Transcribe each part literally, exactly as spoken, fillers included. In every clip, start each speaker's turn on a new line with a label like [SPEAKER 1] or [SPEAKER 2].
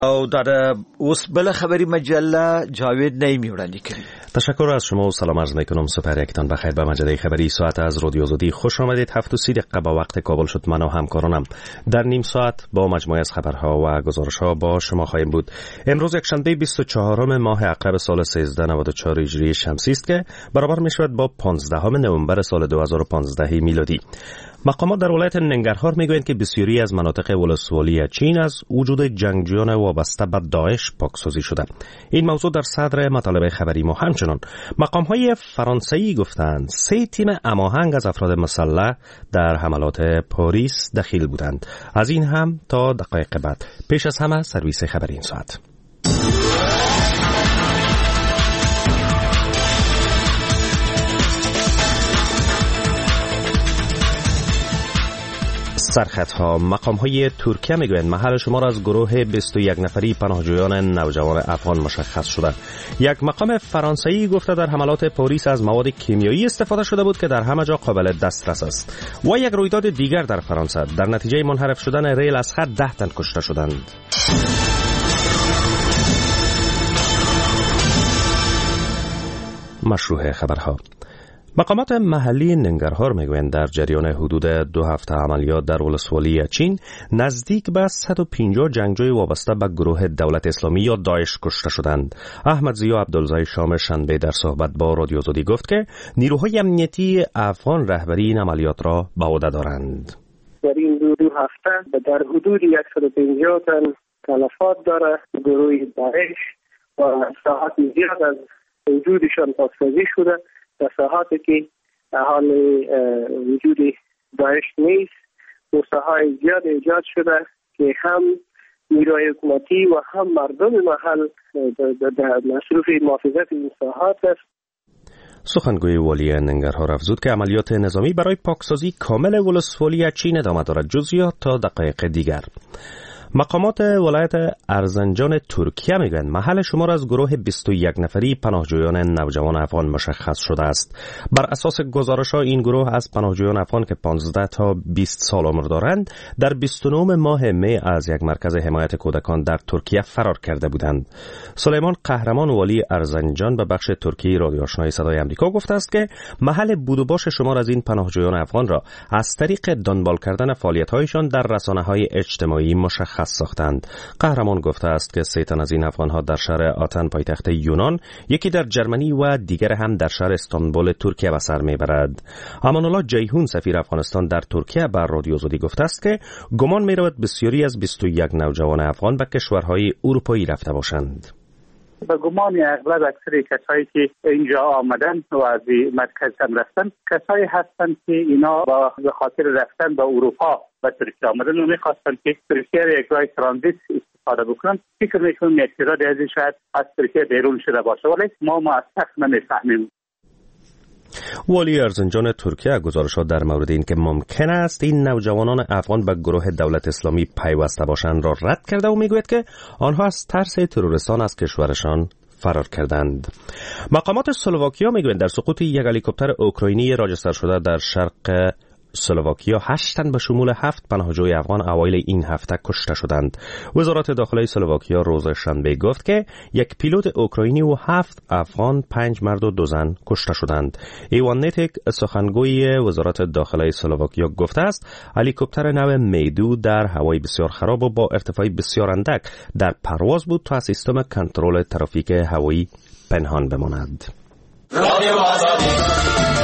[SPEAKER 1] او در اوس بل خبری مجله جاوید نعیمی وړاندې کړي.
[SPEAKER 2] تشکر از شما و سلام عرض میکنم. سپر یکتان بخیر به مجله خبری ساعت از رادیو آزادی خوش آمدید. هفت و سی دقیقه با وقت کابل شد. من و همکارانم در نیم ساعت با مجموعه از خبرها و گزارشها با شما خواهیم بود. امروز یک شنبه بیست و چهارم ماه عقرب سال سیزده نود و چهار هجری شمسی است که برابر میشود با پانزدهم نوامبر سال دو هزار و پانزده میلادی. مقامات در ولایت ننگرهار میگویند که بسیاری از مناطق ولسوالی چین از وجود جنگجویان وابسته به داعش پاکسازی شده. این موضوع در صدر مطالب خبری ما. همچنان مقام‌های فرانسوی گفتند سه تیم هماهنگ از افراد مسلح در حملات پاریس دخیل بودند. از این هم تا دقایق بعد. پیش از همه سرویس خبری این ساعت. سرخطها. مقام‌های ترکیه میگویند محل شما را از گروه بیست و یک نفری پناهجویان نوجوان افغان مشخص شده. یک مقام فرانسوی گفته در حملات پاریس از مواد کیمیایی استفاده شده بود که در همه جا قابل دسترس است. و یک رویداد دیگر در فرانسه در نتیجه منحرف شدن ریل از خط ده تن کشته شدند. مشروع خبرها. مقامات محلی ننگرهار میگویند در جریان حدود دو هفته عملیات در ولسوالی چین نزدیک به صد و پنجاه جنگجوی وابسته به گروه دولت اسلامی یا داعش کشته شدند. احمد ضیا عبدالزای شام شنبه در صحبت با رادیو آزادی گفت که نیروهای امنیتی افغان رهبری این عملیات را به عهده دارند.
[SPEAKER 3] در این دو, دو هفته در حدود صد و پنجاه تن تلفات داره گروه داعش و ساعت زیاد از وجودشان پاکسازی شده. در ساحاتی که حال وجود داعش نیست موسیقی زیاد ایجاد شده که هم نیروی حکومتی و هم مردم محل در مصروف محافظت این ساحات است.
[SPEAKER 2] سخنگوی والی ننگرهار افزود که عملیات نظامی برای پاکسازی کامل ولسوالی چین ادامه دارد. جزئیات تا دقایق دیگر. مقامات ولایت ارزنجان ترکیه میگویند محل شمار از گروه بیست و یک نفری پناهجویان نوجوان افغان مشخص شده است. بر اساس گزارش‌ها این گروه از پناهجویان افغان که پانزده تا بیست سال عمر دارند در بیست و نه ماه می از یک مرکز حمایت کودکان در ترکیه فرار کرده بودند. سلیمان قهرمان والی ارزنجان به بخش ترکی رادیو آشنای صدای آمریکا گفته است که محل بود و باش شمار از این پناهجویان افغان را از طریق دنبال کردن فعالیت‌هایشان در رسانه‌های اجتماعی مشخص ساختند. قهرمان گفته است که سه تن از این افغان‌ها در شهر آتن پایتخت یونان، یکی در جرمنی و دیگر هم در شهر استانبول ترکیه به سر میبرد. امان الله جیهون سفیر افغانستان در ترکیه بر رادیو آزادی گفته است که گمان می‌رود بسیاری از بیست و یک نوجوان افغان به کشورهای اروپایی رفته باشند.
[SPEAKER 4] به گمان اغلب اکثر کسایی که اینجا آمدن و از مرکز هم رفتن کسایی هستند که اینا با به خاطر رفتن به اروپا و ترکیه آمدن و میخواستن که ترکیه را یک راه ترانزیت استفاده بکنن. فکر میکنم اعتراض از این شاید از ترکیه بیرون شده باشه ولی ما موثق نمیفهمیم.
[SPEAKER 2] والی ارزنجان ترکیه گزارشات در مورد این که ممکن است این نوجوانان افغان به گروه دولت اسلامی پیوسته باشند را رد کرده و میگوید که آنها از ترس تروریستان از کشورشان فرار کردند. مقامات اسلواکیا میگویند در سقوط یک هلیکوپتر اوکراینی راجستر شده در شرق اسلواکیا هشت تن به شمول هفت پناهجوی افغان اوایل این هفته کشته شدند. وزارت داخلی اسلواکیا روز شنبه گفت که یک پیلوت اوکراینی و هفت افغان، پنج مرد و دو زن کشته شدند. ایوان نیتیک سخنگوی وزارت داخلی اسلواکیا گفته است هلیکوپتر نو میدو در هوای بسیار خراب و با ارتفاع بسیار اندک در پرواز بود تا از سیستم کنترل ترافیک هوایی پنهان بماند. رادیو آزادی.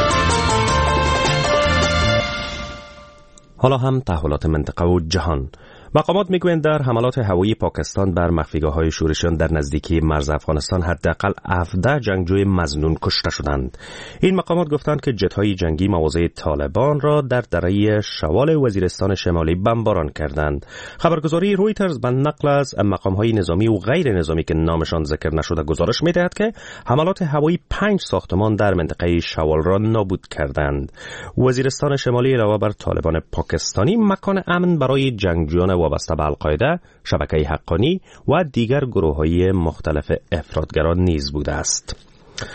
[SPEAKER 2] حالا هم تحولات منطقه و جهان. مقامات میگویند در حملات هوایی پاکستان بر مخفیگاه‌های شورشیان در نزدیکی مرز افغانستان حداقل هفده جنگجوی مظنون کشته شدند. این مقامات گفتند که جت‌های جنگی مواضع طالبان را در دره شوال وزیرستان شمالی بمباران کردند. خبرگزاری رویترز به نقل از مقام‌های نظامی و غیر نظامی که نامشان ذکر نشده گزارش می‌دهد که حملات هوایی پنج ساختمان در منطقه شوال را نابود کردند. وزیرستان شمالی علاوه بر طالبان پاکستانی مکان امن برای جنگجویان وابسته به القاعده، شبکه حقانی و دیگر گروه‌های مختلف افراطگران نیز بوده است.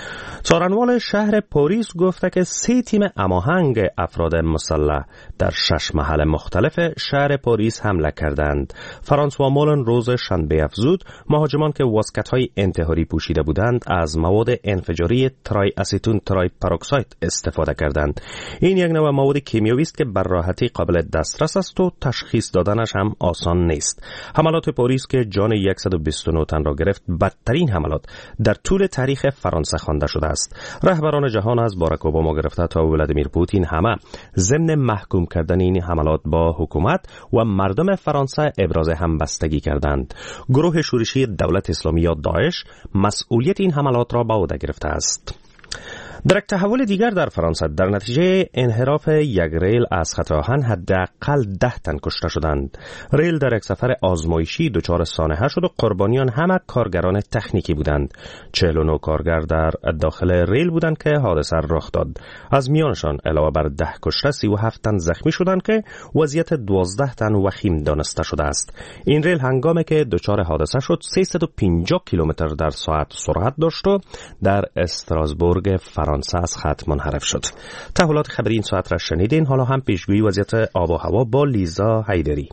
[SPEAKER 2] سارنوال شهر پاریس گفته که سه تیم هماهنگ افراد مسلح در شش محل مختلف شهر پاریس حمله کردند. فرانسوا مولن روز شنبه افزود مهاجمان که واسکت‌های انتحاری پوشیده بودند از مواد انفجاری ترای اسیتون ترای پروکساید استفاده کردند. این یک نوع مواد کیمیایی است که بر راحتی قابل دسترس است و تشخیص دادنش هم آسان نیست. حملات پاریس که جان صد و بیست و نه تن را گرفت بدترین حملات در طول تاریخ فرانسه خوانده شده است. رهبران جهان از باراک اوباما گرفته تا ولادیمیر پوتین همه ضمن محکوم کردن این حملات با حکومت و مردم فرانسه ابراز همبستگی کردند. گروه شورشی دولت اسلامی یا داعش مسئولیت این حملات را به عهده گرفته است. در یک تحول دیگر در فرانسه در نتیجه انحراف یک ریل از خط آهن حداقل ده تن کشته شدند. ریل در یک سفر آزمایشی دچار سانحه شد و قربانیان همه کارگران تکنیکی بودند. چهل و نه کارگر در داخل ریل بودند که حادثه رخ داد. از میانشان علاوه بر ده کشته سی و هفت تن زخمی شدند که وضعیت دوازده تن وخیم دانسته شده است. این ریل هنگامی که دچار حادثه شد سیصد و پنجاه کیلومتر در ساعت سرعت داشت و در استراسبورگ فرانسه از خط منحرف شد. تحولات خبری این ساعت را شنیدین. حالا هم پیشگویی وضعیت آب و هوا با لیزا حیدری.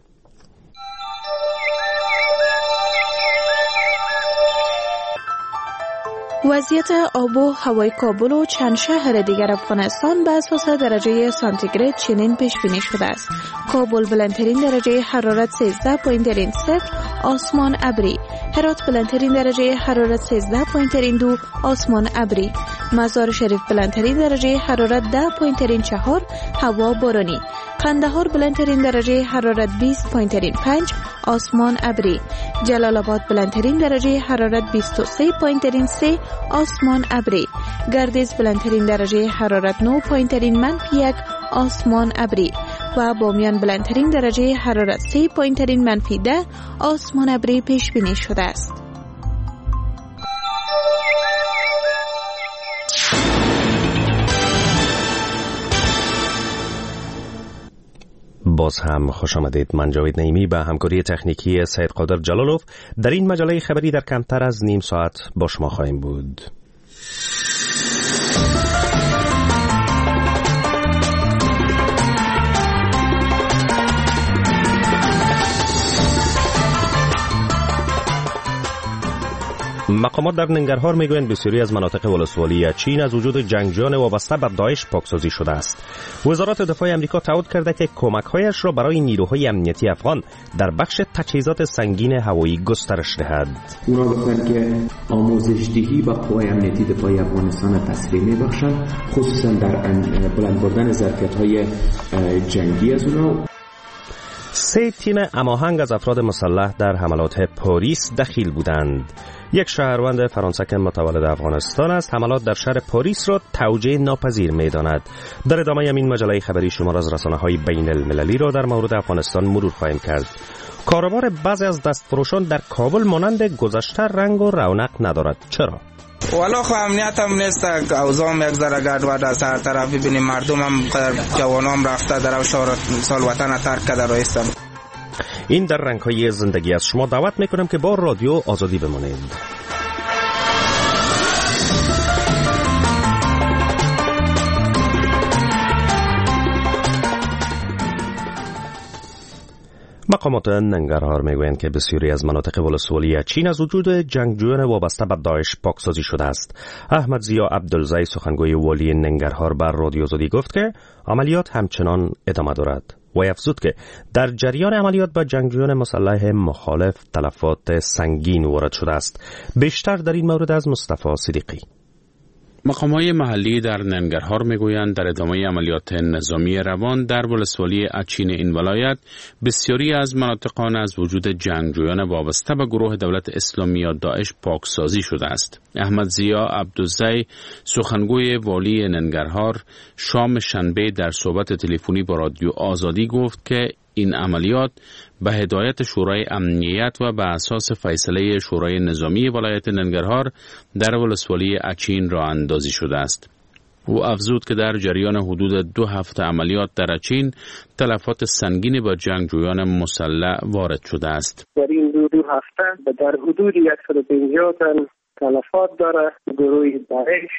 [SPEAKER 5] وضعیت آب و هوای کابل و چند شهر دیگر افغانستان به اساس درجه سانتیگراد چنین پیش بینی شده است. کابل بلندترین درجه حرارت سیزده و صفر، آسمان ابری. هرات بلندترین درجه حرارت سیزده و دو، آسمان ابری. مزار شریف بلندترین درجه حرارت ده و چهار، هوا بارانی. قندهار بلندترین درجه حرارت بیست و پنج، آسمان ابری. جلال آباد بلندترین درجه حرارت بیست و سه و سه، آسمان ابری. گردیز بلندترین درجه حرارت نه و منفی یک، آسمان ابری. و بامیان بلندترین درجه حرارت سه و منفی ده، آسمان ابری پیش بینی شده است.
[SPEAKER 2] باز هم خوش آمدید. من جاوید نعیمی به همکاری تکنیکی سید قادر جلالوف در این مجله خبری در کمتر از نیم ساعت با شما خواهیم بود. مقامات در ننگرهار میگویند بسیاری از مناطق ولسوالی چین از وجود جنگجویان وابسته به داعش پاکسازی شده است. وزارت دفاع آمریکا تایید کرده که کمک‌هایش را برای نیروهای امنیتی افغان در بخش تجهیزات سنگین هوایی گسترش دهد.
[SPEAKER 6] اونا گفتن که آموزش دهی با قوای امنیتی دفاع افغانستان تسریع می‌بخشند، خصوصا در بلند بردن ظرفیت‌های جنگی از اونا.
[SPEAKER 2] سه تیم هماهنگ از افراد مسلح در حملات پاریس دخیل بودند. یک شهروند فرانسه که متولد افغانستان است حملات در شهر پاریس را توجیه ناپذیر می‌داند. در ادامه این مجله خبری شما را از رسانه‌های بین المللی را در مورد افغانستان مرور خواهیم کرد. کاروبار بعضی از دستفروشان در کابل مانند گذشته رنگ و رونق ندارد. چرا؟
[SPEAKER 7] والا خو امنیت هم نیست، اوضاع هم یک ذره گډوډ است. هر طرف ببینیم مردم هم جوانام رفته در سال وطن ترک کرده رایستن.
[SPEAKER 2] این در رنگ‌های زندگی است. شما دعوت میکنم که با رادیو آزادی بمانید. مقامات ننگرهار میگویند که بسیاری از مناطق ولسوالی چین از وجود جنگجویان وابسته به داعش پاکسازی شده است. احمد ضیا عبدالزی سخنگوی والی ننگرهار بر رادیو آزادی گفت که عملیات همچنان ادامه دارد و افزود که در جریان عملیات با جنگجویان مسلح مخالف تلفات سنگین وارد شده است. بیشتر در این مورد از مصطفی صدیقی.
[SPEAKER 8] مقامات محلی در ننگرهار میگویند در ادامه عملیات نظامی روان در ولسوالی اچین این ولایت بسیاری از مناطق آن از وجود جنگجویان وابسته به گروه دولت اسلامی یا داعش پاکسازی شده است. احمد ضیا عبدالزی سخنگوی والی ننگرهار شام شنبه در صحبت تلفنی با رادیو آزادی گفت که این عملیات به هدایت شورای امنیت و به اساس فیصله شورای نظامی ولایت ننگرهار در ولسوالی اچین راه اندازی شده است. او افزود که در جریان حدود دو هفته عملیات در اچین تلفات سنگینی با جنگجویان مسلح وارد شده است.
[SPEAKER 3] در این دو دو هفته در حدود صد و پنجاه تن تلفات داره گروه داعش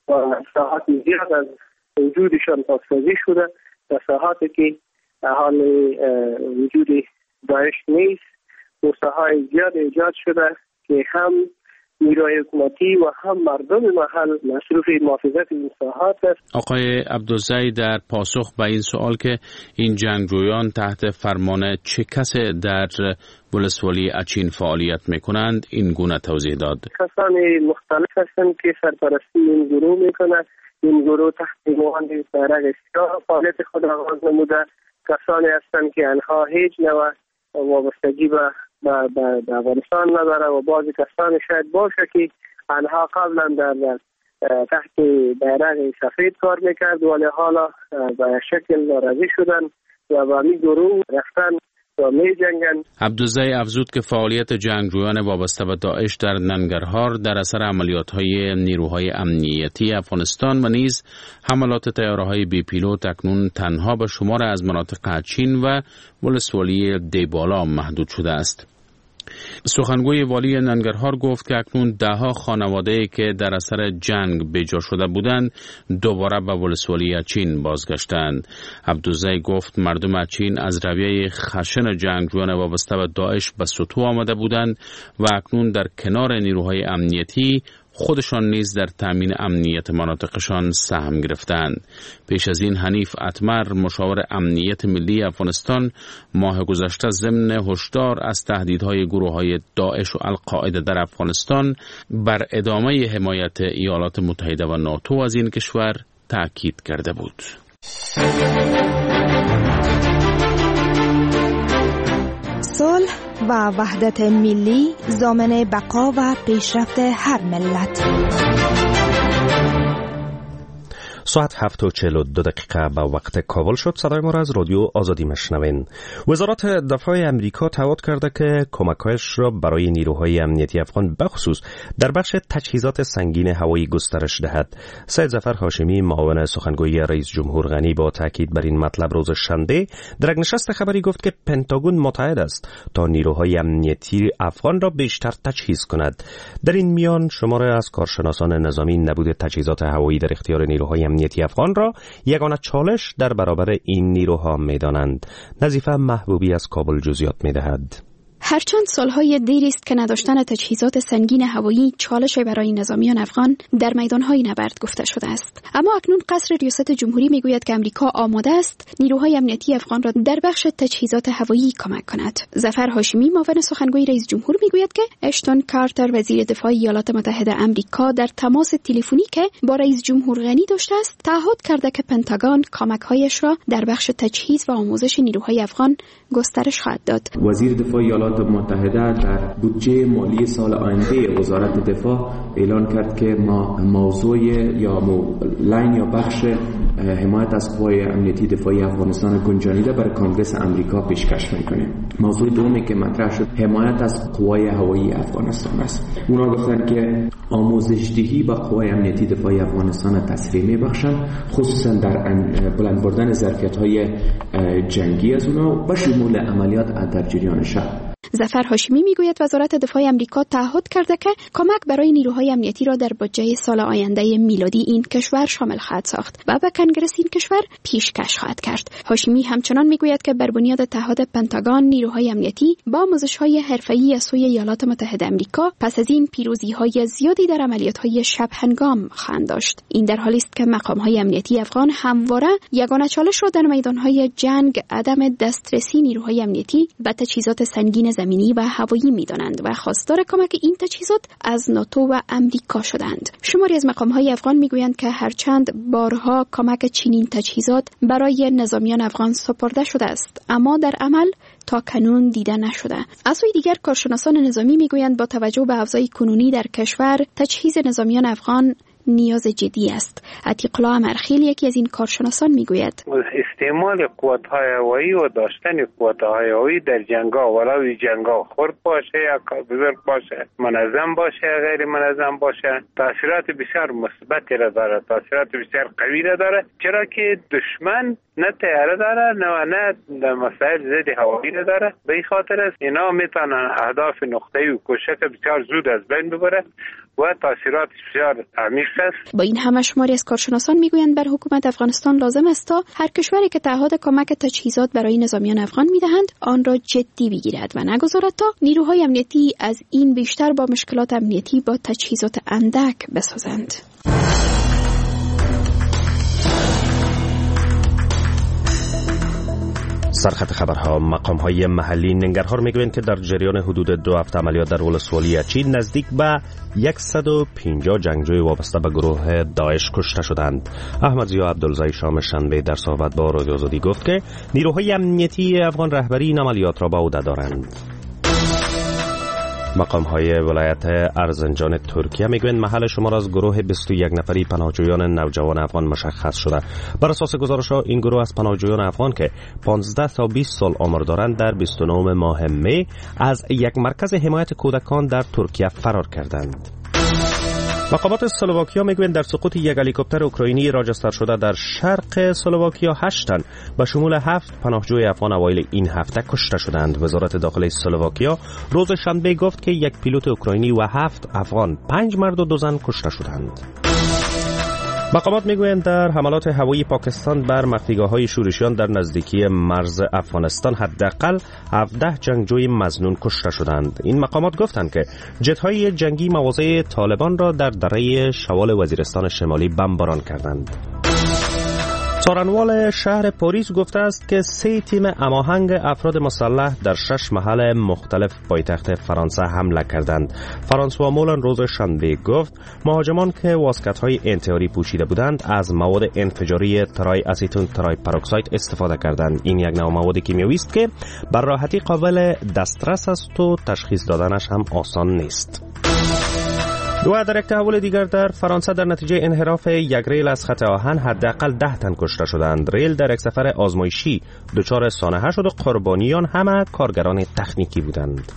[SPEAKER 3] و ساحات زیاد از وجودشان پاسسازی شده. در ساحاتی که حال وجود داعش نیست، موسیقی زیاد ایجاد شده که هم نیروی حکومتی و هم مردم محل مصروف محافظت این ساحات است.
[SPEAKER 8] آقای عبدالزی، در پاسخ به این سوال که این جنگجویان تحت فرمان چه کسی در ولسوالی اچین فعالیت میکنند این گونه توضیح داد.
[SPEAKER 3] کسان مختلف هستند که سرپرستی این گروه میکنند. این گروه تحت عنوان بیرق سیاه فعالیت خود آغاز نموده. کسانی هستند که آنها هیچ نوع وابستگی به به افغانستان نداره و بعضی کسان شاید باشه که آنها قبلا در تحت بیرق سفید کار میکرد ولی حالا به شکل ناراضی شدن و با این گروه رفتن و می جنگن.
[SPEAKER 8] عبدالزی افزود که فعالیت جنگجویان وابسته به داعش در ننگرهار در اثر عملیات‌های نیروهای امنیتی افغانستان و نیز حملات طیاره‌های بی پیلوت اکنون تنها به شمار از مناطق اچین و ولسوالی دیبالا محدود شده است. سخنگوی والی ننگرهار گفت که اکنون دهها خانواده‌ای که در اثر جنگ بجا شده بودند دوباره به ولسوالی اچین بازگشتند. عبدالزی گفت مردم اچین از رویه خشن جنگجویان وابسته به داعش به سطوح آمده بودند و اکنون در کنار نیروهای امنیتی خودشان نیز در تامین امنیت مناطقشان سهم گرفتند. پیش از این حنیف اتمر مشاور امنیت ملی افغانستان ماه گذشته ضمن هشدار از تهدیدهای گروه‌های داعش و القاعده در افغانستان بر ادامه حمایت ایالات متحده و ناتو از این کشور تاکید کرده بود.
[SPEAKER 9] صلح و وحدت ملی ضامن بقا و پیشرفت هر ملت.
[SPEAKER 2] ساعت هفت و چهل و دو دقیقه به وقت کابل شد. صدای ما را از رادیو آزادی مشنوین. وزارت دفاع امریکا تعهد کرده که کمک‌هایش را برای نیروهای امنیتی افغان بخصوص در بخش تجهیزات سنگین هوایی گسترش دهد. سید ظفر هاشمی معاون سخنگوی رئیس جمهور غنی با تاکید بر این مطلب روز شنبه در یک نشست خبری گفت که پنتاگون متعهد است تا نیروهای امنیتی افغان را بیشتر تجهیز کند. در این میان شماری از کارشناسان نظامی نبود تجهیزات هوایی در اختیار نیروهای امنیتی افغان را یگانه چالش در برابر این نیروها می‌دانند. نظیفه محبوبی از کابل جزئیات می‌دهد.
[SPEAKER 10] هرچند سالهای دیری است که نداشتن تجهیزات سنگین هوایی چالش برای نظامیان افغان در میدانهای نبرد گفته شده است، اما اکنون قصر ریاست جمهوری میگوید که امریکا آماده است نیروهای امنیتی افغان را در بخش تجهیزات هوایی کمک کند. ظفر هاشمی معاون سخنگوی رئیس جمهور میگوید که اشتون کارتر وزیر دفاع ایالات متحده آمریکا در تماس تلفنی که با رئیس جمهور غنی داشته است تعهد کرده که پنتاگون کمک‌هایش را در بخش تجهیز و آموزش نیروهای افغان گسترش خواهد داد.
[SPEAKER 6] وزیر دفاع ایالات متحده در بودجه مالی سال آینده وزارت دفاع اعلان کرد که ما موضوع یا لاین یا بخش حمایت از قوای امنیتی دفاعی افغانستان گنجانیده برای کانگرس امریکا پیشکش میکنیم. موضوع دومی که مطرح شد حمایت از قوای هوایی افغانستان است. اونا گفتن که آموزش‌دهی با قوای امنیتی دفاعی افغانستان تسریع میبخشن، خصوصا در بلند بردن ظرفیت‌های جنگی از اونا و شمول عملیات در جریان شب.
[SPEAKER 10] ظفر هاشمی میگوید وزارت دفاع آمریکا تعهد کرده که کمک برای نیروهای امنیتی را در بودجه سال آینده میلادی این کشور شامل خواهد ساخت و به کنگره این کشور پیشکش خواهد کرد. هاشمی همچنان میگوید که بر بنیاد تعهد پنتاگون نیروهای امنیتی با آموزش‌های حرفه‌ای از سوی ایالات متحده آمریکا پس از این پیروزی‌های زیادی در عملیات‌های شب هنگام خواهند داشت. این در حالی است که مقام‌های امنیتی افغان همواره یگانه چالش را در میدان‌های جنگ عدم دسترسی نیروهای امنیتی به تجهیزات سنگین زمینی و هوایی می‌دانند و خواستار کمک این تجهیزات از ناتو و امریکا شدند. شماری از مقام‌های افغان می‌گویند که هرچند بارها کمک چنین تجهیزات برای نظامیان افغان سپرده شده است، اما در عمل تا کنون دیده نشده. از سوی دیگر کارشناسان نظامی می‌گویند با توجه به اوضاع کنونی در کشور تجهیز نظامیان افغان نیاز جدی است. عتیق الله امرخیل یکی از این کارشناسان میگوید
[SPEAKER 11] استعمال قوت‌های هوایی و داشتن قوت‌های هوایی در جنگ‌ها، ولو جنگ‌ها خرد باشه یا بزرگ باشه، منظم باشه یا غیر منظم باشه، تاثیرات بسیار مثبتی را داره، تاثیرات بسیار قوی را داره، چرا که دشمن نه تیاره داره نه نه مسائل ضد هوایی را داره. به این خاطر است اینا میتونن اهداف نقطه‌ای و کوشش بسیار زود از بین ببره و تاثیرات بسیار عمیق است.
[SPEAKER 10] با این همه شماری از کارشناسان میگویند بر حکومت افغانستان لازم است تا هر کشوری که تعهد کمک تجهیزات برای نظامیان افغان میدهند آن را جدی بگیرد و نگذارد تا نیروهای امنیتی از این بیشتر با مشکلات امنیتی با تجهیزات اندک بسازند.
[SPEAKER 2] سرخط خبرها. مقام های محلی ننگرهار میگویند که در جریان حدود دو هفته عملیات در ولسوالی اچین نزدیک به صد و پنجاه جنگجوی وابسته به گروه داعش کشته شدند. احمد ضیا عبدالزای شام شنبه در صحبت با رادیو آزادی گفت که نیروهای امنیتی افغان رهبری این عملیات را به عهده دارند. مقام های ولایت ارزنجان ترکیه میگویند محل شمار از گروه بیست و یک نفری پناهجویان نوجوان افغان مشخص شده. بر اساس گزارش ها این گروه از پناهجویان افغان که پانزده تا بیست سال عمر دارند در بیست و نه ماه می از یک مرکز حمایت کودکان در ترکیه فرار کردند. مقامات اسلواکیا میگویند در سقوط یک هلیکوپتر اوکراینی راجستر شده در شرق اسلواکیا هشت تن به شمول هفت پناهجوی افغان اوایل این هفته کشته شدند. وزارت داخلی اسلواکیا روز شنبه گفت که یک پیلوت اوکراینی و هفت افغان، پنج مرد و دو زن کشته شدند. مقامات میگویند در حملات هوایی پاکستان بر مخفیگاه‌های شورشیان در نزدیکی مرز افغانستان حداقل هفده جنگجوی مظنون کشته شدند. این مقامات گفتند که جت‌های جنگی مواضع طالبان را در دره شوال وزیرستان شمالی بمباران کردند. سارنوال شهر پاریس گفته است که سه تیم هماهنگ افراد مسلح در شش محل مختلف پایتخت فرانسه حمله کردند. فرانسوا مولان روز شنبه گفت مهاجمان که واسکت‌های انتحاری پوشیده بودند از مواد انفجاری ترای اسیتون ترای پروکساید استفاده کردند. این یک نوع مواد کیمیایی است که بر راحتی قابل دسترس است و تشخیص دادنش هم آسان نیست. و در یک تحول دیگر در فرانسه در نتیجه انحراف یک ریل از خط آهن حداقل ده تن کشته شدند. ریل در یک سفر آزمایشی دچار سانحه شد و قربانیان همه کارگران تکنیکی بودند.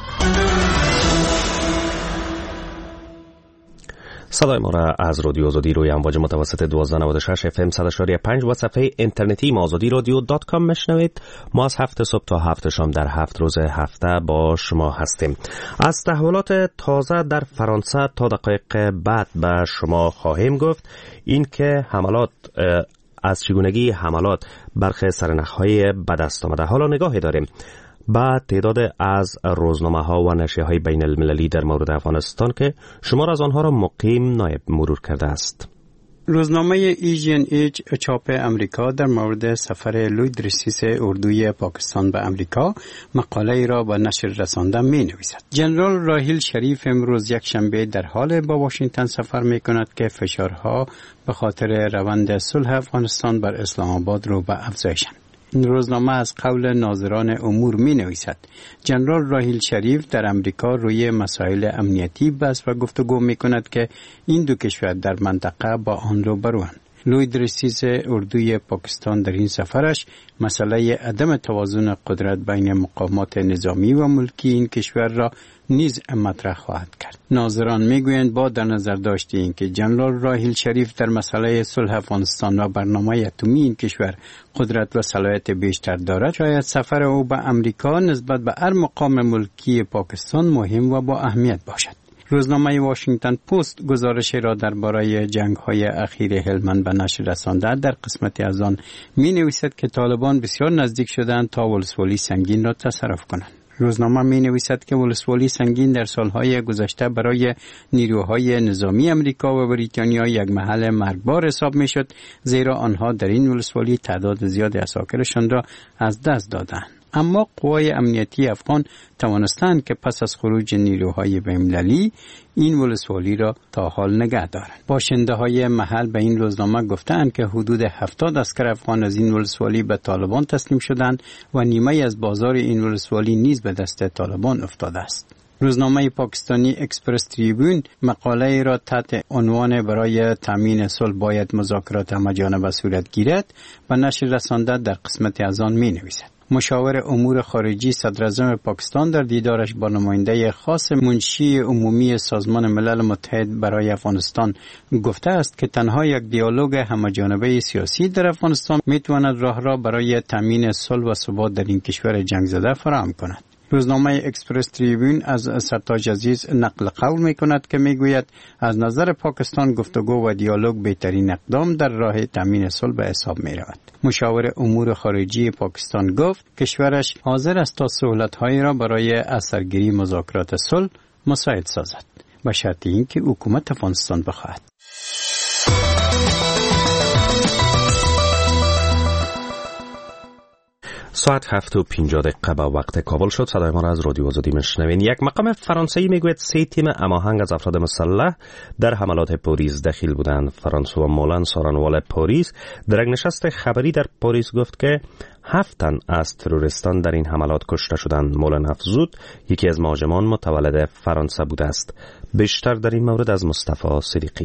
[SPEAKER 2] صدای ما را از رادیو آزادی روی امواج متوسط دوازده نود و شش اف ام صد و شش پنج و صفحه اینترنتی آزادی رادیو دات کام میشنوید. ما از هفت صبح تا هفت شام در هفت روز هفته با شما هستیم. از تحولات تازه در فرانسه تا دقایق بعد به شما خواهیم گفت. این که حملات از چگونگی حملات برخی سرنخ‌های به دست آمده. حالا نگاهی داریم با تعداد از روزنامه ها و نشریه های بین المللی در مورد افغانستان که شمار از آنها را مقیم نایب مرور کرده است.
[SPEAKER 12] روزنامه ای جی ان ایچ چاپ امریکا در مورد سفر لوید ریسیس اردوی پاکستان به امریکا مقاله ای را به نشر رسانده می نویسد. جنرال راحیل شریف امروز یک شنبه در حال با واشنگتن سفر می کند که فشارها به خاطر روند صلح افغانستان بر اسلام آباد رو به افزایشند. این روزنامه از قول ناظران امور می نویسد. جنرال راحیل شریف در امریکا روی مسائل امنیتی بحث و گفتگو می کند که این دو کشور در منطقه با آن روبروند. لوید ریسیس اردوی پاکستان در این سفرش مسئله عدم توازن قدرت بین مقامات نظامی و ملکی این کشور را نیز مطرح خواهد کرد. ناظران میگویند با در نظر داشته این که جنرال راحیل شریف در مسئله صلح افغانستان و برنامه اتمی این کشور قدرت و صلاحیت بیشتر دارد، شاید سفر او به امریکا نسبت به هر مقام ملکی پاکستان مهم و با اهمیت باشد. روزنامه واشنگتن پست گزارش را درباره جنگ‌های اخیر هلمند به نشر رسانده. در قسمتی از آن می‌نویسد که طالبان بسیار نزدیک شدند تا ولسوالی سنگین را تصرف کنند. روزنامه می‌نویسد که ولسوالی سنگین در سالهای گذشته برای نیروهای نظامی امریکا و بریتانیا یک محل مرگبار حساب می‌شد، زیرا آنها در این ولسوالی تعداد زیادی اساکرشان را از دست دادند. اما قوای امنیتی افغان توانستند که پس از خروج نیروهای بین‌المللی این ولسوالی را تا حال نگه دارند. باشنده های محل به این روزنامه گفتند که حدود هفتاد عسکر افغان از این ولسوالی به طالبان تسلیم شدند و نیمه از بازار این ولسوالی نیز به دست طالبان افتاده است. روزنامه پاکستانی اکسپرس تریبون مقاله را تحت عنوان برای تامین صلح باید مذاکرات همه‌جانبه صورت گیرد و نشر رسانده در قسمت از آن می نویسد. مشاور امور خارجی صدراعظم پاکستان در دیدارش با نماینده خاص منشی عمومی سازمان ملل متحد برای افغانستان گفته است که تنها یک دیالوگ همه‌جانبه سیاسی در افغانستان میتواند راه را برای تامین صلح و ثبات در این کشور جنگ زده فراهم کند. روزنامه اکسپرس تریبون از سرتاج عزیز نقل قول می کند که می گوید از نظر پاکستان گفتگو و دیالوگ بهترین اقدام در راه تامین صلح به حساب می رود. مشاور امور خارجی پاکستان گفت کشورش حاضر است تا سهولت‌هایی را برای اثرگیری مذاکرات صلح مساعد سازد به شرط اینکه حکومت افغانستان بخواهد.
[SPEAKER 2] ساعت هفت و پنجاه دقیقه به وقت کابل شد. صدای ما را از رادیو آزادی میشنوین. یک مقام فرانسوی میگوید سه تیم هماهنگ از افراد مسلح در حملات پاریس دخیل بودند. فرانسوا مولن سارنوال پاریس در یک نشست خبری در پاریس گفت که هفت تن از تروریستان در این حملات کشته شدند. مولن افزود یکی از مهاجمان متولد فرانسه بوده است. بیشتر در این مورد از مصطفی صدیقی.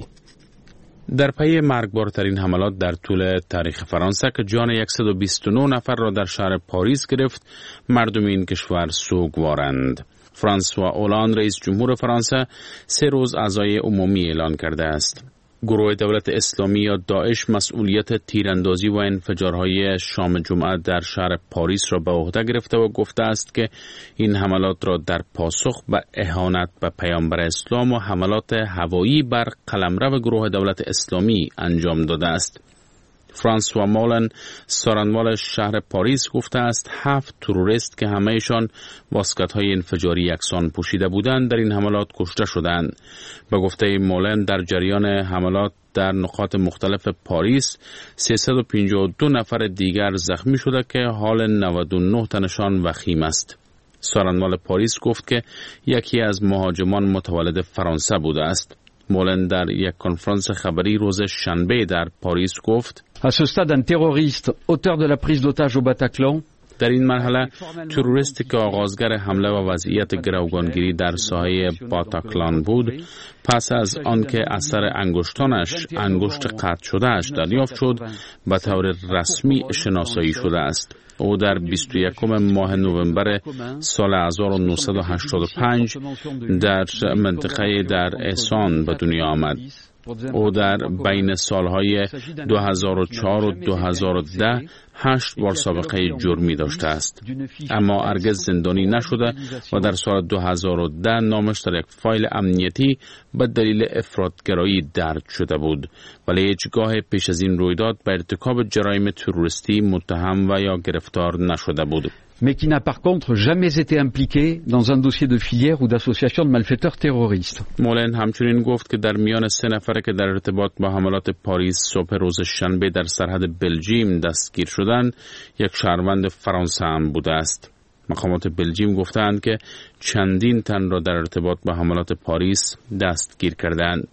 [SPEAKER 8] در پی مرگبارترین حملات در طول تاریخ فرانسه که جان صد و بیست و نه نفر را در شهر پاریس گرفت، مردم این کشور سوگوارند. فرانسوا اولاند رئیس جمهور فرانسه سه روز عزای عمومی اعلان کرده است. گروه دولت اسلامی یا داعش مسئولیت تیراندازی و انفجارهای شام جمعه در شهر پاریس را به عهده گرفته و گفته است که این حملات را در پاسخ به اهانت به پیامبر اسلام و حملات هوایی بر قلمرو گروه دولت اسلامی انجام داده است. فرانسوا مولن سارنوال شهر پاریس گفته است هفت تروریست که همهشان واسکت‌های انفجاری یکسان پوشیده بودند در این حملات کشته شدند. به گفته مولن در جریان حملات در نقاط مختلف پاریس سیصد و پنجاه و دو نفر دیگر زخمی شده که حال نود و نه تنشان وخیم است. سارنوال پاریس گفت که یکی از مهاجمان متولد فرانسه بوده است. مولن در یک کنفرانس خبری روز شنبه در پاریس گفت
[SPEAKER 13] À ce stade, un terroriste auteur de la prise d'otage au Bataclan
[SPEAKER 8] در این مرحله تروریستی که آغازگر حمله و وضعیت گروگانگیری در ساحه باتاکلان بود، پس از آنکه اثر انگشتانش انگشت قطع شدهش دریافت شد به طور رسمی شناسایی شده است. او در بیست و یکم ماه نوامبر سال هزار و نهصد و هشتاد و پنج در منطقه در احسان به دنیا آمد. او در بین سالهای دو هزار و چهار و دو هزار و ده هشت بار سابقه جرمی داشته است، اما هرگز زندانی نشده و در سال دو هزار و ده نامش در یک فایل امنیتی به دلیل افراطگرایی درج شده بود، ولی هیچگاه پیش از این رویداد به ارتکاب جرایم تروریستی متهم و یا گرفتار نشده بود.
[SPEAKER 13] mais qui n'a par contre jamais été impliqué dans un dossier de filière ou d'association de malfaiteurs terroristes.
[SPEAKER 8] مولن همچنین گفت که در میان سه نفره که در ارتباط با حملات پاریس صبح روز شنبه در سرحد بلژیم دستگیر شدند، یک شهروند فرانسه هم بوده است. مقامات بلژیم گفتند که چندین تن را در ارتباط با حملات پاریس دستگیر کردند.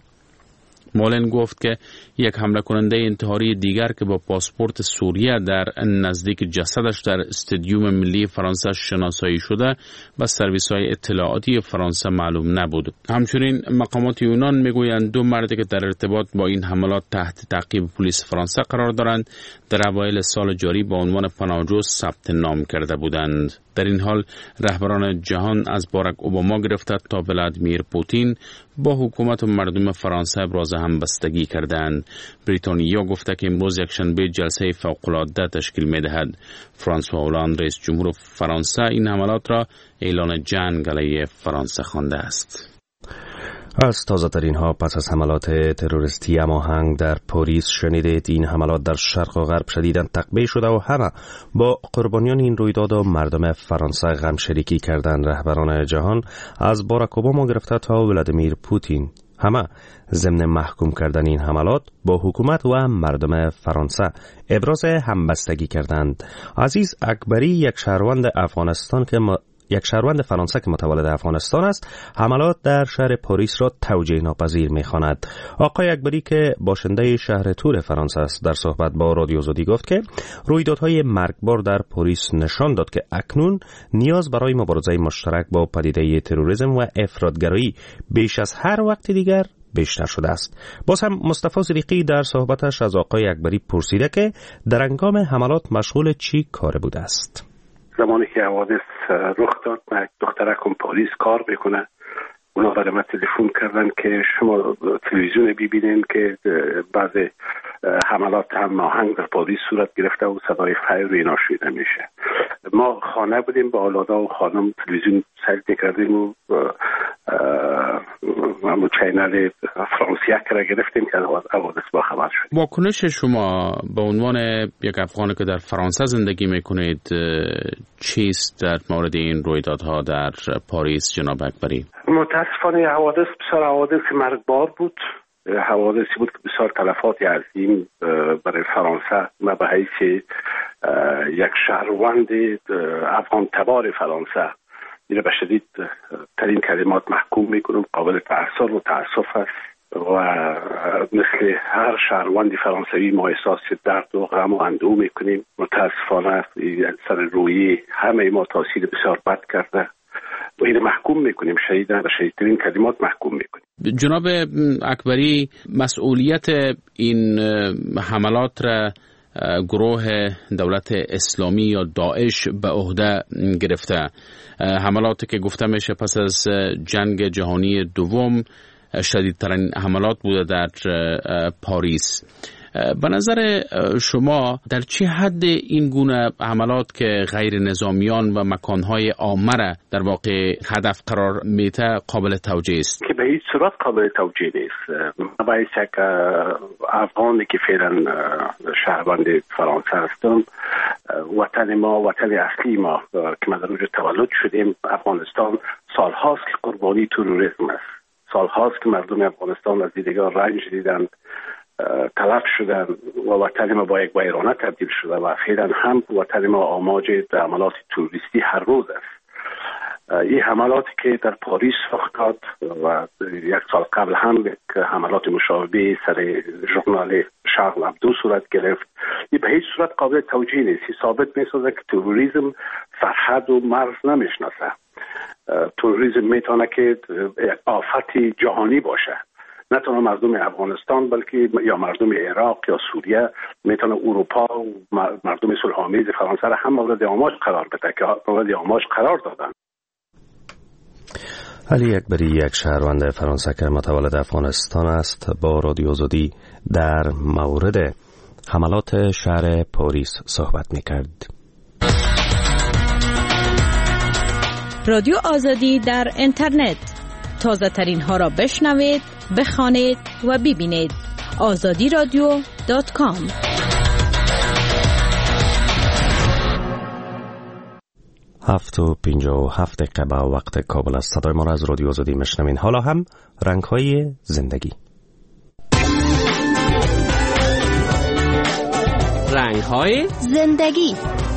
[SPEAKER 8] مولن گفت که یک حمله کننده انتحاری دیگر که با پاسپورت سوریه در نزدیک جسدش در استادیوم ملی فرانسه شناسایی شده و سرویس‌های اطلاعاتی فرانسه معلوم نبود. همچنین مقامات یونان میگویند دو مردی که در ارتباط با این حملات تحت تعقیب پلیس فرانسه قرار دارند در اوایل سال جاری با عنوان پناهجو ثبت نام کرده بودند. در این حال رهبران جهان از باراک اوباما گرفته تا ولادیمیر پوتین با حکومت و مردم فرانسه ابراز همبستگی کردند. بریتانیا گفته که امروز یکشنبه جلسه فوق‌العاده تشکیل می‌دهد. فرانسوا اولاند رئیس جمهور فرانسه این حملات را اعلان جنگ علیه فرانسه خوانده است.
[SPEAKER 2] از تازه ترین ها پس از حملات تروریستی هماهنگ در پاریس شنیدید. این حملات در شرق و غرب شدیداً تقبیح شده و همه با قربانیان این رویداد و مردم فرانسه غم شریکی کردند. رهبران جهان از باراک اوباما گرفته تا ولادیمیر پوتین همه ضمن محکوم کردن این حملات با حکومت و مردم فرانسه ابراز همبستگی کردند. عزیز اکبری یک شهروند افغانستان که م... یک شهروند فرانسه که متولد افغانستان است حملات در شهر پاریس را توجیه ناپذیر می‌خواند. آقای اکبری که باشنده شهر تور فرانسه است در صحبت با رادیو آزادی گفت که رویدادهای مرگبار در پاریس نشان داد که اکنون نیاز برای مبارزه مشترک با پدیده تروریسم و افراطگرایی بیش از هر وقت دیگر بیشتر شده است. باز هم مصطفی صدیقی در صحبتش از آقای اکبری پرسیده که در هنگام حملات مشغول چی کار بوده است.
[SPEAKER 14] زمانی که حوادث رخ داد من دخترکم پاریس کار میکنه، اونا برای من تلفن کردن که شما تلویزیون ببینین که بعض حملات هم آهنگ در پاریس صورت گرفته و صدای فایر و اینا شنیده میشه. ما خانه بودیم با اولادا و خانم تلویزیون سر کردیم و ما چینل فرانسیه را گرفتیم که حوادث با خبر شدیم.
[SPEAKER 8] واکنش شما به عنوان یک افغان که در فرانسه زندگی میکنید چیست در مورد این رویدادها در پاریس جناب اکبری؟
[SPEAKER 14] متاسفانه حوادث بسیار حوادث مرگبار بود، حوادثی بود که بسیار تلفات عظیم برای فرانسه. ما به حیث یک شهروند افغان تبار فرانسه این به شدید ترین کلمات محکوم میکنم، قابل تأثیر و تأسف است و مثل هر شهروند فرانسوی ما احساس درد و غم و اندوه میکنیم. متاسفانه سر روی همه ما تاثیر بسیار بد کرده و این محکوم میکنیم، شهیدان و شهیدترین کلمات محکوم میکنیم.
[SPEAKER 8] جناب اکبری، مسئولیت این حملات را گروه دولت اسلامی یا داعش به عهده گرفته، حملاتی که گفته میشه پس از جنگ جهانی دوم شدیدترین حملات بوده در پاریس. به نظر شما در چه حد این گونه حملات که غیر نظامیان و مکانهای عامه را در واقع هدف قرار میده قابل توجیه است؟
[SPEAKER 14] که به هیچ صورت قابل توجیه نیست. من باید یک افغانی که فعلا شهروند فرانسه هستم، وطن ما، وطن اصلی ما که ما در اونجا تولد شدیم، افغانستان سالهاست که قربانی تروریسم است، سالهاست که مردم افغانستان از دیدگاه رنج دیدن، تلف شدن و وطن ما با یک ویرانه تبدیل شده و فعلا هم وطن ما آماج حملات تروریستی هر روز است. این حملاتی که در پاریس رخ داد و یک سال قبل هم حملات مشابه سر ژورنال شارل ابدو صورت گرفت، این به هیچ صورت قابل توجیه نیست. ثابت می‌سازه که تروریسم سرحد و مرز نمیشناسه. تروریسم میتونه که یک آفت جهانی باشه، نه تنها مردم افغانستان بلکه یا مردم عراق یا سوریه، میتونه اروپا و مردم صلح‌آمیز فرانسه را هم مورد آماج قرار بده که مورد آماج قرار دادن.
[SPEAKER 2] علی اکبری، یک شهروند فرانسه که متولد افغانستان است، با رادیو آزادی در مورد حملات شهر پاریس صحبت می‌کرد.
[SPEAKER 15] رادیو آزادی در اینترنت، تازه ترین ها را بشنوید، بخوانید و ببینید. آزادی رادیو دات کام.
[SPEAKER 2] هفت و پینجا و هفت دقیقه به وقت کابل است. صدای ما را از رادیو آزادی میشنوین. حالا هم رنگ های زندگی.
[SPEAKER 16] رنگ های
[SPEAKER 17] زندگی.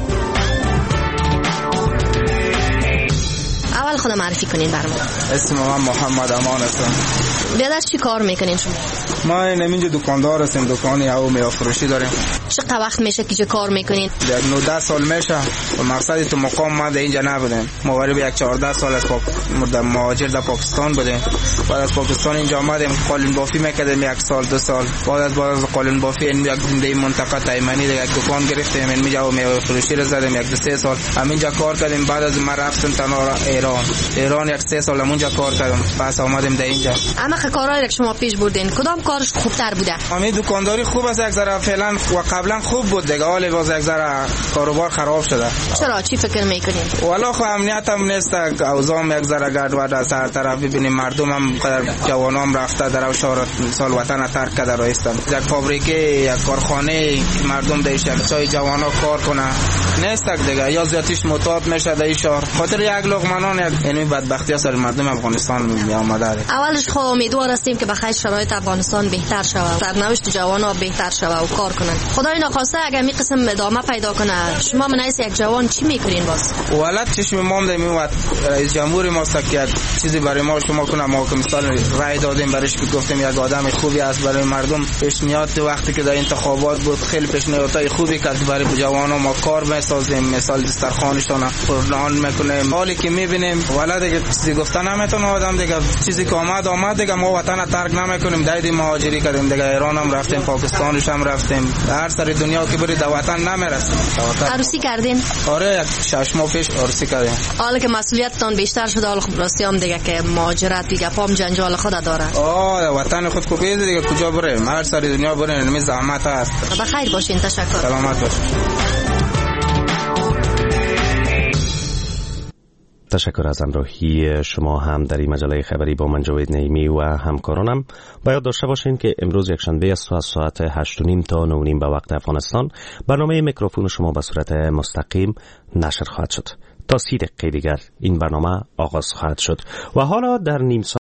[SPEAKER 17] اول خودم معرفی کنین برام.
[SPEAKER 7] اسم من محمد امان هستم.
[SPEAKER 17] بیادر چی کار میکنین شما؟
[SPEAKER 7] ما اینجا دکاندار هستیم، دکانی او میوه فروشی داریم.
[SPEAKER 17] چقدر وقت میشه که چه کار میکنین؟
[SPEAKER 7] در نوده سال میشه و مقصدی تو مقام ما در اینجا نبودیم. ما قریب یک چهارده سال از پاک مهاجر در پاکستان بودیم. بعد از پاکستان اینجا آمدیم، قالین بافی میکردیم یک سال دو سال. بعد از بعد از قالین بافی این یک زنده منطقه تایمنی در یک دکان گرفتیم، اینجا میوه فروشی رو زدیم یک دو سه سال. همینجا کار کردیم. بعد از ما رفتیم تنها ایران. ایران یک سه سال همونجا کار کردم. پس آمدیم در اینجا.
[SPEAKER 17] اما کارهایی که شما پیش بردین کدام کارش خوبتر بوده؟
[SPEAKER 7] همین دکانداری خوب است یک ذره فعلا و قبلا خوب بود دیگه، حالا باز یک ذره کاروبار خراب شده.
[SPEAKER 17] چرا چی فکر میکنین؟
[SPEAKER 7] والا خو امنیت هم نیست، اوضاع یک ذره گډوډ است. هر طرف ببینیم مردم هم جوانام رفته در شهر سال وطن ترک کرده رایستن. یک فابریکه یک کارخانه مردم در شهر جوانا کار کنه نیست دیگه، یا زیاتیش معتاد میشه در شهر خاطر یک لقمه نان. یعنی بدبختی سر مردم افغانستان می آمده.
[SPEAKER 17] اولش خو امیدوار هستیم که بخیر شرایط افغانستان افغانستان بهتر شود، سرنوشت جوان‌ها بهتر شود و کار کنند. خدای نخواسته اگر می قسم ادامه پیدا کنه، شما من از یک جوان چی میکنین باز؟
[SPEAKER 7] ولات چشم مام ده میواد رئیس جمهور ما است که چیزی برای ما شما کنه، ما که مثال رای دادیم برایش که گفتیم یک آدم خوبی است برای مردم. پیشنهاد وقتی که در انتخابات بود خیلی پیشنهادهای خوبی کرد برای جوانان، ما کار میسازیم، مثال دسترخوانشون پرنان میکنیم. حالی که میبینیم والا دیگه چیزی گفتن نمیتونه آدم، دیگه چیزی که آمد آمد دیگه، ما وطن ترک نمیکنیم، دایدی مهاجری کردیم دیگه، ایران هم رفتیم، پاکستانش هم رفتیم، هر سر دنیا که بری در وطن نمیرسیم.
[SPEAKER 17] عروسی کردین؟
[SPEAKER 7] آره شش ماه پیش عروسی کردیم.
[SPEAKER 17] حالا که مسئولیتتان بیشتر شده، حالا خب راستی هم دیگه که مهاجرت دیگه پام جنجال خود داره.
[SPEAKER 7] آه وطن خود کو بیز دیگه کجا بریم، هر سر دنیا بریم، نمی زحمت است.
[SPEAKER 17] بخیر باشین، تشکر.
[SPEAKER 7] سلامت باشین.
[SPEAKER 2] تشکر از همراهی شما هم در این مجله خبری با من جاوید نعیمی و همکارانم. باید داشته باشین که امروز یکشنبه است و از ساعت هشت و نیم تا نه و نیم به وقت افغانستان برنامه میکروفون شما به صورت مستقیم نشر خواهد شد. تا سی دقیقه دیگر این برنامه آغاز خواهد شد و حالا در نیم